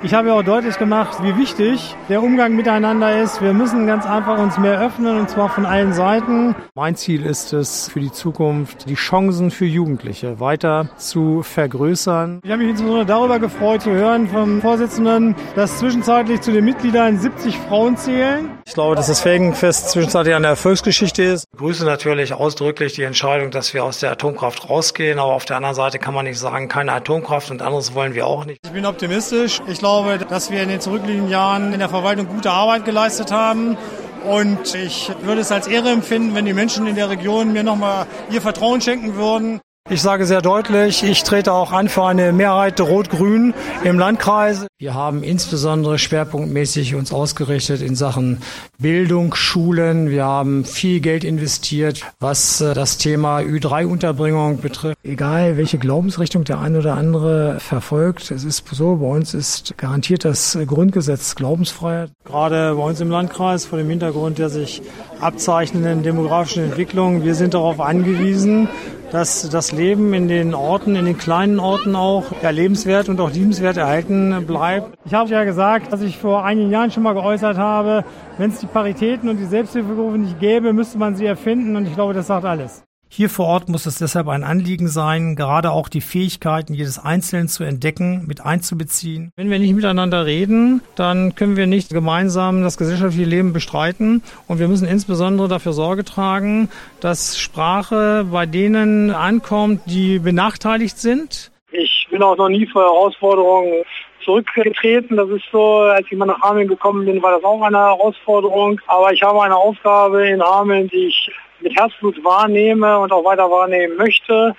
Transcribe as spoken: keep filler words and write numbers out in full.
Ich habe ja auch deutlich gemacht, wie wichtig der Umgang miteinander ist. Wir müssen ganz einfach uns mehr öffnen, und zwar von allen Seiten. Mein Ziel ist es, für die Zukunft die Chancen für Jugendliche weiter zu vergrößern. Ich habe mich insbesondere darüber gefreut zu hören vom Vorsitzenden, dass zwischenzeitlich zu den Mitgliedern siebzig Frauen zählen. Ich glaube, dass das Felgenfest zwischenzeitlich eine Erfolgsgeschichte ist. Ich begrüße natürlich ausdrücklich die Entscheidung, dass wir aus der Atomkraft rausgehen. Aber auf der anderen Seite kann man nicht sagen, keine Atomkraft, und anderes wollen wir auch nicht. Ich bin optimistisch. Ich glaube, dass wir in den zurückliegenden Jahren in der Verwaltung gute Arbeit geleistet haben. Und ich würde es als Ehre empfinden, wenn die Menschen in der Region mir nochmal ihr Vertrauen schenken würden. Ich sage sehr deutlich, ich trete auch an für eine Mehrheit Rot-Grün im Landkreis. Wir haben insbesondere schwerpunktmäßig uns ausgerichtet in Sachen Bildung, Schulen. Wir haben viel Geld investiert, was das Thema Ü drei Unterbringung betrifft. Egal, welche Glaubensrichtung der eine oder andere verfolgt, es ist so, bei uns ist garantiert das Grundgesetz Glaubensfreiheit. Gerade bei uns im Landkreis, vor dem Hintergrund der sich abzeichnenden demografischen Entwicklung, wir sind darauf angewiesen, dass das Leben in den Orten, in den kleinen Orten auch ja, lebenswert und auch liebenswert erhalten bleibt. Ich habe ja gesagt, dass ich vor einigen Jahren schon mal geäußert habe, wenn es die Paritäten und die Selbsthilfegruppen nicht gäbe, müsste man sie erfinden, und ich glaube, das sagt alles. Hier vor Ort muss es deshalb ein Anliegen sein, gerade auch die Fähigkeiten jedes Einzelnen zu entdecken, mit einzubeziehen. Wenn wir nicht miteinander reden, dann können wir nicht gemeinsam das gesellschaftliche Leben bestreiten. Und wir müssen insbesondere dafür Sorge tragen, dass Sprache bei denen ankommt, die benachteiligt sind. Ich bin auch noch nie vor Herausforderungen zurückgetreten. Das ist so, als ich mal nach Hameln gekommen bin, war das auch eine Herausforderung. Aber ich habe eine Aufgabe in Hameln, die ich mit Herzblut wahrnehme und auch weiter wahrnehmen möchte.